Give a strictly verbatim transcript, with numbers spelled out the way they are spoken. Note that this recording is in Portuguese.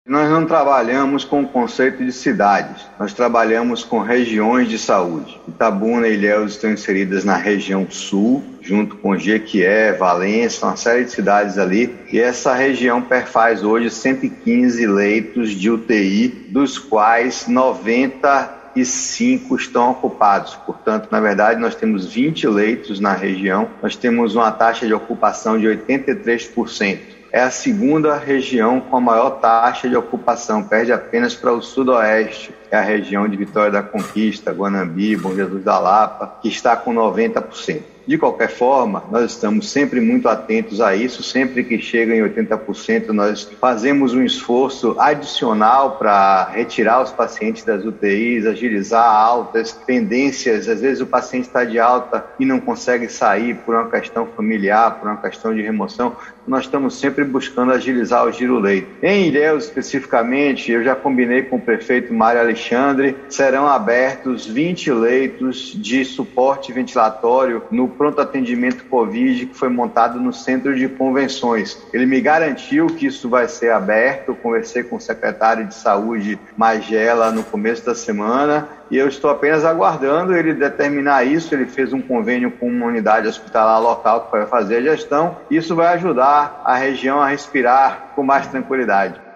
Nós não trabalhamos com o conceito de cidades, nós trabalhamos com regiões de saúde. Itabuna e Ilhéus estão inseridas na região sul, junto com Jequié, Valença, uma série de cidades ali. E essa região perfaz hoje cento e quinze leitos de U T I, dos quais noventa e cinco estão ocupados. Portanto, na verdade, nós temos vinte leitos na região, nós temos uma taxa de ocupação de oitenta e três por cento. É a segunda região com a maior taxa de ocupação, perde apenas para o sudoeste, é a região de Vitória da Conquista, Guanambi, Bom Jesus da Lapa, que está com noventa por cento. De qualquer forma, nós estamos sempre muito atentos a isso. Sempre que chega em oitenta por cento, nós fazemos um esforço adicional para retirar os pacientes das U T Is, agilizar altas, pendências. Às vezes o paciente está de alta e não consegue sair por uma questão familiar, por uma questão de remoção. Nós estamos sempre buscando agilizar o giro-leito. Em Ilhéus, especificamente, eu já combinei com o prefeito Mário Alexandre, serão abertos vinte leitos de suporte ventilatório no pronto atendimento Covid que foi montado no Centro de Convenções. Ele me garantiu que isso vai ser aberto. Eu conversei com o secretário de Saúde, Magela, no começo da semana, e eu estou apenas aguardando ele determinar isso. Ele fez um convênio com uma unidade hospitalar local que vai fazer a gestão. Isso vai ajudar a região a respirar com mais tranquilidade.